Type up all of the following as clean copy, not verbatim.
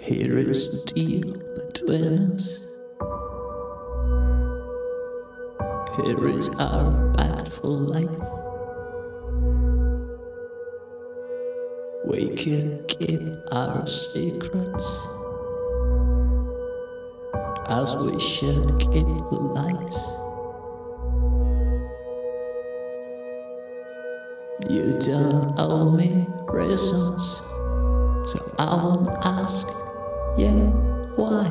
Here is the deal between us. Here is our pact for life. We can keep our secrets, as we should keep the lies. You don't owe me reasons, so I won't ask, yeah, why?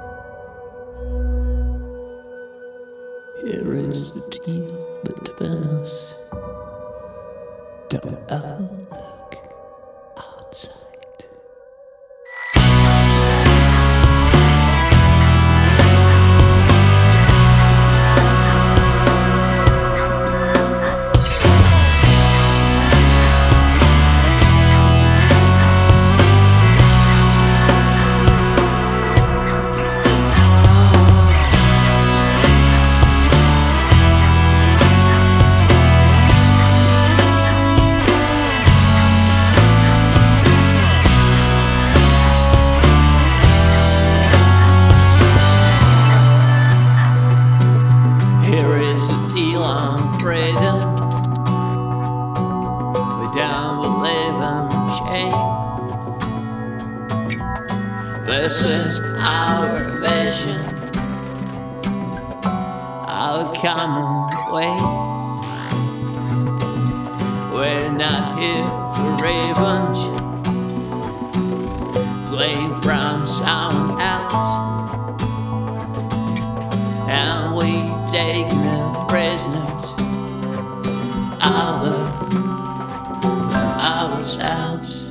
Here is the deal between us. Don't ever look outside. Here is a deal on freedom. We don't believe in shame. This is our vision, our common way. We're not here for revenge, fleeing from someone else. And we take no prisoners other than ourselves.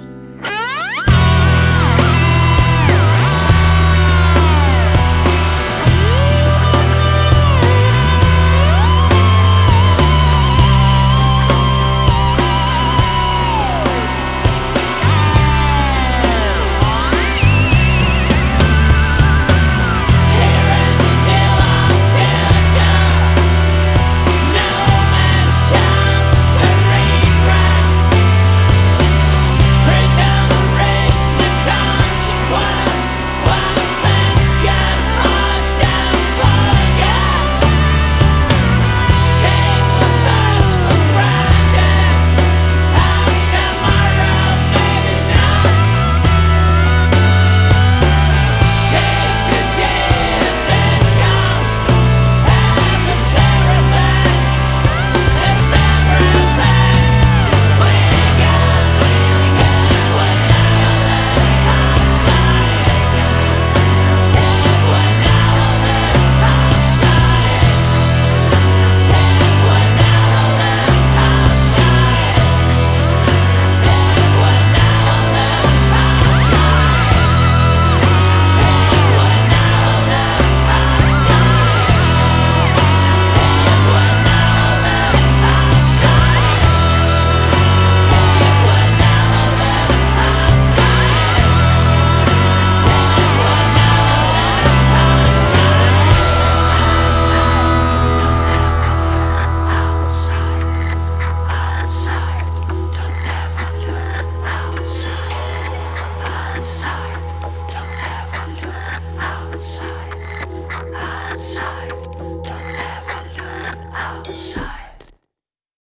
Outside, don't ever look outside, outside.